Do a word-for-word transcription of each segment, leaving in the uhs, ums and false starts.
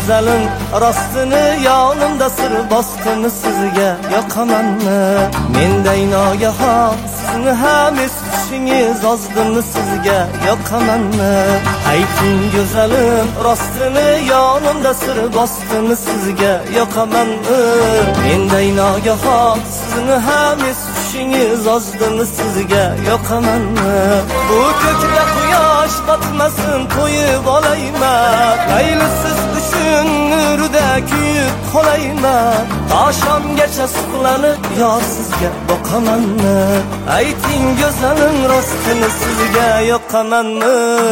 go'zalim rostini yonimda sir bosqini sizga yoqamanmi menday nogahon sizni ham esishingiz ozdimi sizga yoqamanmi ayting go'zalim rostini yonimda sir bosqini sizga yoqamanmi menday nogahon sizni ham esishingiz ozdimi sizga yoqamanmi bu ko'kda quyosh botmasin to'yib olayman mayli siz uchun nurda kuyib qolayman oshomgacha suqlanib yor sizga boqamanmi ayting go'zalim rostini sizga yoqamanmi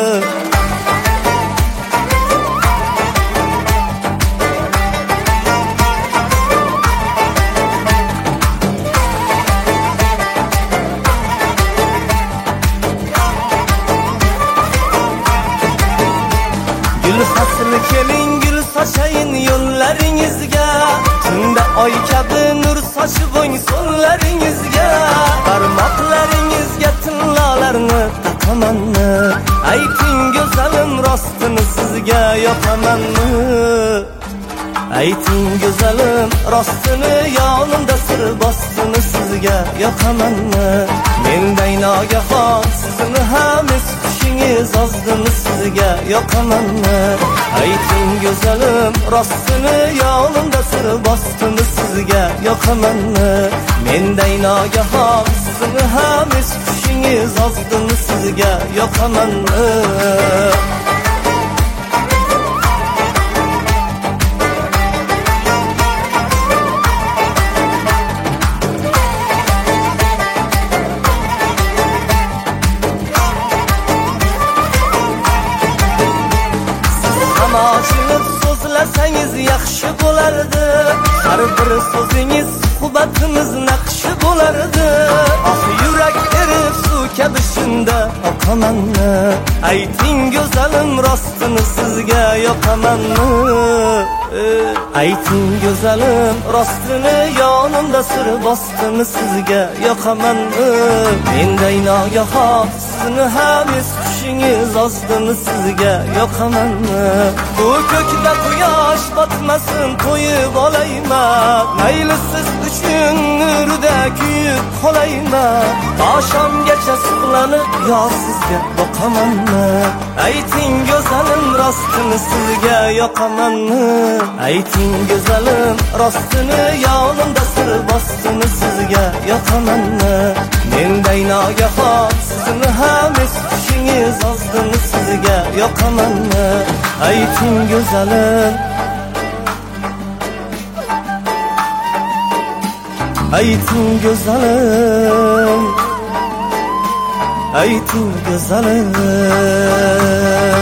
Gül faslı keling gül saçayın yo'llaringizga tunda oy kabi nur sochib o'ng so'llaringizga barmoqlaringizga tillolarni taqamanmi ayting go'zalim rostini sizga yoqamanmi ayting go'zalim rostini yonimda sir bosqini sizga yoqamanmi menday nogahon sizni ham esishingiz ozdimi sizga yoqamanmi ayting go'zalim rostini yonimda sir bosqini sizga yoqamanmi menday nogahon sizni ham esishingiz ozdimi sizga yoqamanmi Ochilib so'zlasangiz yaxshi bo'lardi har bir so'zingiz suhbatimiz naqshi bo'lardi ah yurak erib suv kabi shunda oqamanmi ayting go'zalim rostini sizga yoqamanmi ayting go'zalim rostini yonimda sir bosqini sizga yoqamanmi menday nogahon sizni ham esishingiz ozdimi sizga yoqamanmi bu ko'kda quyosh botmasin to'yib olayman mayli siz uchun nurda kuyib qolayman oshomgacha suqlanib yor sizga boqamanmi ayting go'zalim rostini sizga yoqamanmi ayting go'zalim rostini yonimda sir bosqini sizga yoqamanmi menday nogahon sizni ham esishingiz ozdimi sizga yoqamanmi ayting go'zalim ayting go'zalim ayting go'zalim